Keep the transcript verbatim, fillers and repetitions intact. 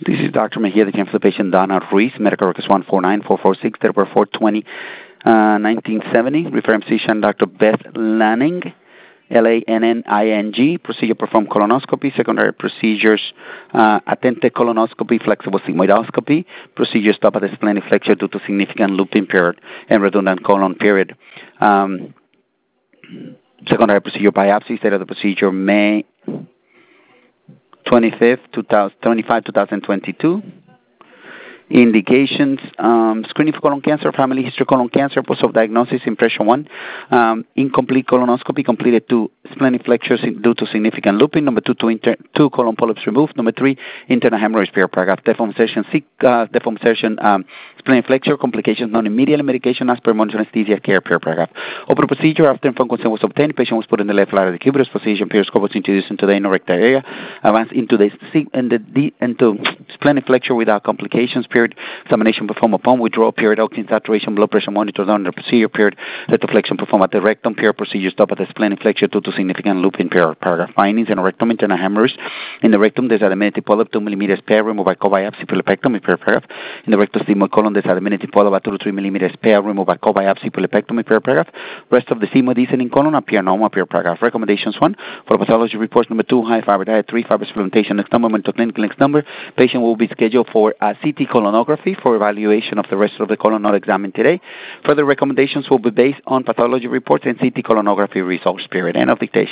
This is Doctor Mejia, the for the patient Donna Ruiz, medical records one four nine four four six, December four twenty, uh, nineteen seventy. Referring physician Doctor Beth Lanning, L A N N I N G. Procedure performed colonoscopy. Secondary procedures, uh, attentive colonoscopy, flexible sigmoidoscopy. Procedure stop at the splenic flexure due to significant looping period and redundant colon period. Um, secondary procedure biopsy. State of the procedure May twenty-fifth, twenty twenty-five, twenty twenty-two. Indications, um, screening for colon cancer, family history colon cancer, post-op diagnosis, impression one, um, incomplete colonoscopy, completed two splenic flexures due to significant looping, number two, two, inter, two colon polyps removed, number three, internal hemorrhage, per paragraph, deformation, uh, deformation, um, splenic flexure, complications, non-immediate medication, as per monitor anesthesia, care, per paragraph. Open procedure, after informed consent was obtained, patient was put in the left lateral cubitus position, periscope was introduced into the anal rectal area, advanced into the, in the into splenic flexure without complications, period. Examination performed upon withdrawal period, oxygen saturation, blood pressure monitored under the procedure period, retroflexion performed at the rectum period, procedure stop at the splenic flexure due to significant looping period. Paragraph findings in the rectum, internal hemorrhage. In the rectum, there's a diminutive polyp, two millimeters pair, removed by co-biopsy, pilepectomy, per paragraph. In the rectal sigmoid colon, there's a diminutive polyp at two to three millimeters pair, removed by co-biopsy, pilepectomy, per paragraph. Rest of the sigmoid descending colon appear normal, per paragraph. Recommendations one, for pathology reports number two, high fiber diet, three, fiber supplementation, next number, mental clinical next number. Patient will be scheduled for a C T colonography for evaluation of the rest of the colon not examined today. Further recommendations will be based on pathology reports and C T colonography results, period. End of dictation.